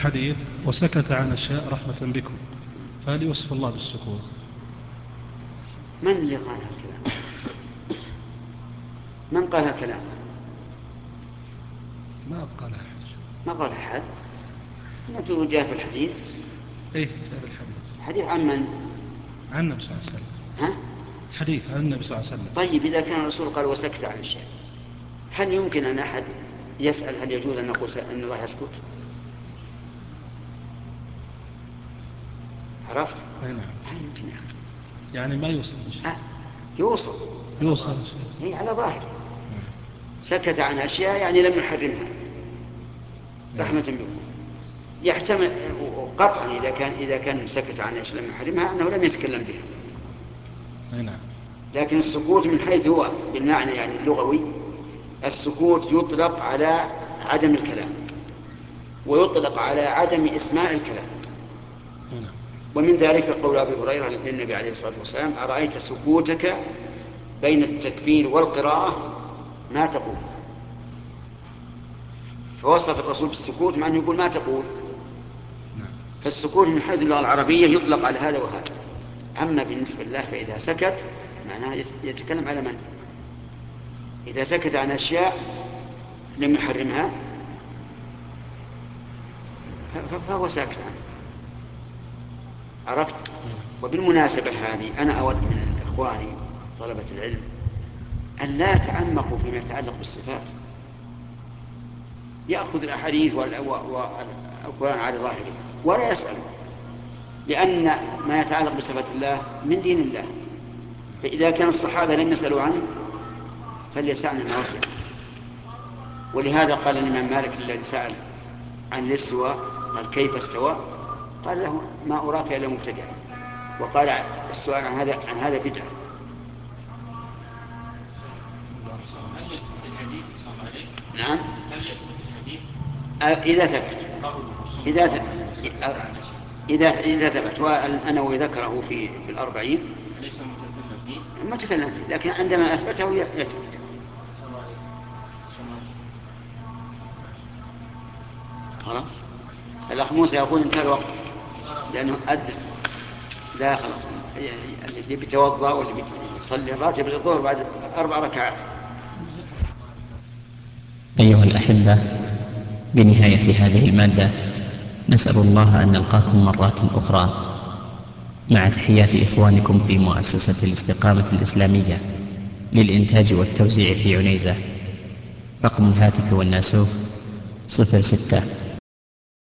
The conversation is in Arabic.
الحديث وسكت عن أشياء رحمة بكم، فهل يوصف الله بالسكوت؟ من اللي قال هالكلام؟ من قال هالكلام؟ ما قال أحد. ما قال أحد. ما جاء في الحديث. إيه جاء بالحديث. حديث عن من؟ عن النبي صلى الله عليه وسلم. ها؟ حديث عن النبي صلى الله عليه وسلم. طيب إذا كان الرسول قال وسكت عن الشيء، هل يمكن أن أحد يسأل هل يجوز أن نقول أن الله يسكت؟ عرفت؟ أي نعم. لا يمكن يا أخي. يعني ما يوصل شيء. يوصل. يوصل. هي على ظاهر. سكت عن أشياء يعني لم يحرمها رحمة بكم. يحتمل قطعا إذا كان سكت عن أشياء لم يحرمها أنه لم يتكلم بها. أي نعم. لكن السكوت من حيث هو بالمعنى يعني اللغوي، السكوت يطلق على عدم الكلام، ويطلق على عدم إسماع الكلام. نعم. ومن ذلك قول أبي هريرة للنبي عليه الصلاة والسلام: أرأيت سكوتك بين التكبير والقراءة ما تقول؟ فوصف الرسول بالسكوت مع أنه يقول ما تقول. فالسكوت من حيث اللغة العربية يطلق على هذا وهذا. أما بالنسبة لله فإذا سكت معناه يتكلم على من؟ إذا سكت عن أشياء لم يحرمها فهو ساكت عنه. عرفت؟ وبالمناسبة هذه أنا أود من إخواني طلبة العلم أن لا يتعمقوا فيما يتعلق بالصفات، يأخذ الأحاديث والقرآن على ظاهره ولا يسأل، لأن ما يتعلق بصفات الله من دين الله، فإذا كان الصحابة لم يسألوا عنه فليسألنا ما وسع. ولهذا قال الإمام مالك الذي سأل عن الاستواء قال: كيف استوى؟ قال له: ما أراك إلا مبتدع. وقال السؤال عن هذا بدعة. نعم. إذا ثبت إذا ثبت والنووي ذكره في الأربعين ما تكلم فيه، لكن عندما أثبته يثبت. خلاص. الأخ موسى يقول انتهى الوقت لأنه أدى. لا خلاص، اللي بيتوضأ واللي بيصلي راتب الظهر بعد 4 ركعات. أيها الأحبة، بنهاية هذه المادة نسأل الله أن نلقاكم مرات أخرى مع تحيات إخوانكم في مؤسسة الاستقامة الإسلامية للإنتاج والتوزيع في عنيزة. رقم الهاتف والناسوف 06